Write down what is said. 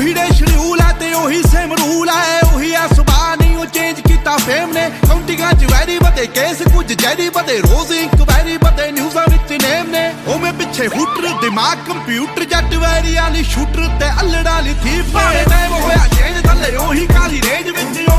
ਉਹੀ ਡੇ ਸ਼ਡਿਊਲ ਹੈ ਤੇ ਉਹੀ ਸੇਮ ਰੂਲ ਹੈ, ਉਹੀ ਆ ਸੁਭਾਅ ਨਹੀਂ ਉਹ ਚੇਂਜ ਕੀਤਾ ਫੇਮ ਨੇ। ਕਾਉਂਟਿੰਗਾਂ 'ਚ ਵੈਰੀ ਵਧੇ ਕੇਸ ਕੁਝ ਜੈਰੀ ਵਧੇ, ਰੋਜ਼ ਇਨਕੁਆਇਰੀ ਵਧੇ ਨਿਊਜ਼ਾਂ ਵਿੱਚ ਨੇਮ ਨੇ। ਉਵੇਂ ਪਿੱਛੇ ਹੂਟਰ ਦਿਮਾਗ ਕੰਪਿਊਟਰ, ਜੱਟ ਵੈਰੀਆਂ ਲਈ ਸ਼ੂਟਰ ਤੇ ਅਲੜਾਂ ਲਈ ਥੀਪ ਨੇ। ਟਾਈਮ ਹੋਇਆ ਚੇਂਜ ਥੱਲੇ ਉਹੀ ਕਾਲੀ ਰੇਂਜ ਵਿੱਚ